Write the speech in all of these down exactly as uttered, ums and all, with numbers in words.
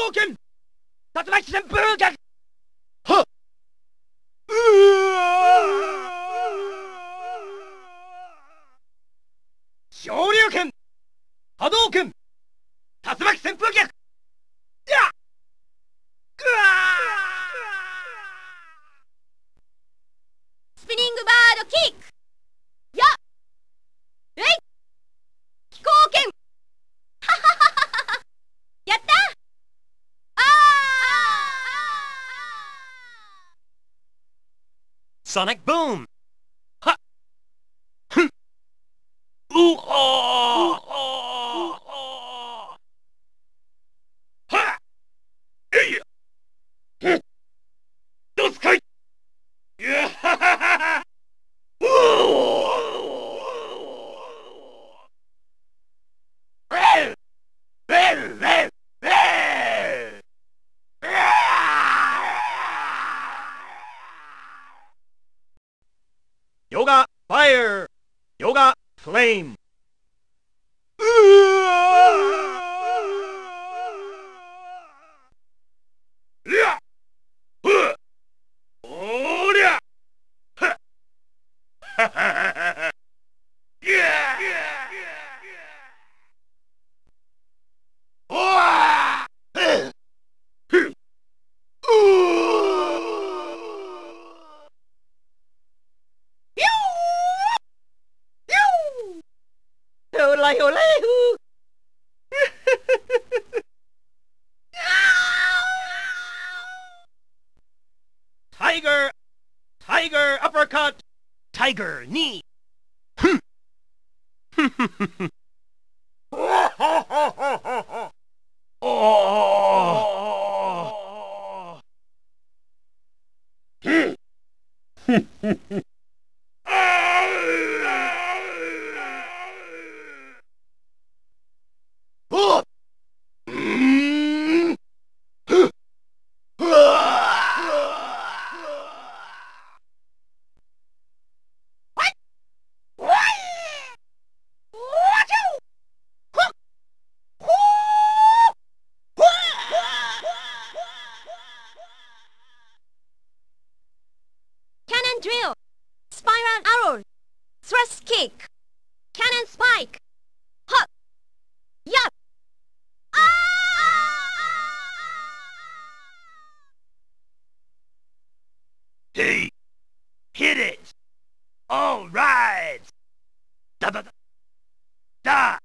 刀剣竜巻旋風脚はっうー昇竜拳波動拳竜巻旋風脚やっぐわスピニングバードキックやっえい飛行剣はははははやったあー Sonic Boom! Ha! Hm! Ooh! Oh! Oh! Oh! Ha! Hey! Hm! Dos kai! Yeah! Ha ha ha ha! Well! Well! Well! Well! Yoga Fire! Yoga Flame! Yeah! Huh! Oh, yeah! Ha! Ha ha ha ha! Yeah! Oh! Huh! Hmm! Ooh! Olay, olay, hoo! Tiger, tiger uppercut, tiger knee. Hmm. Oh. Hmm. Oh. Mm. Huh. What? What? Wachoo! Hook! Hoo! Cannon drill spiral arrow thrust kick cannon spike hop yap Hey, hit it! All right! Da da da! Da!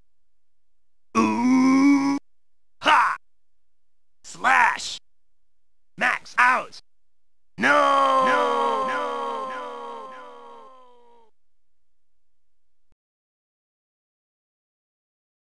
Ooh! Ha! Slash! Max out!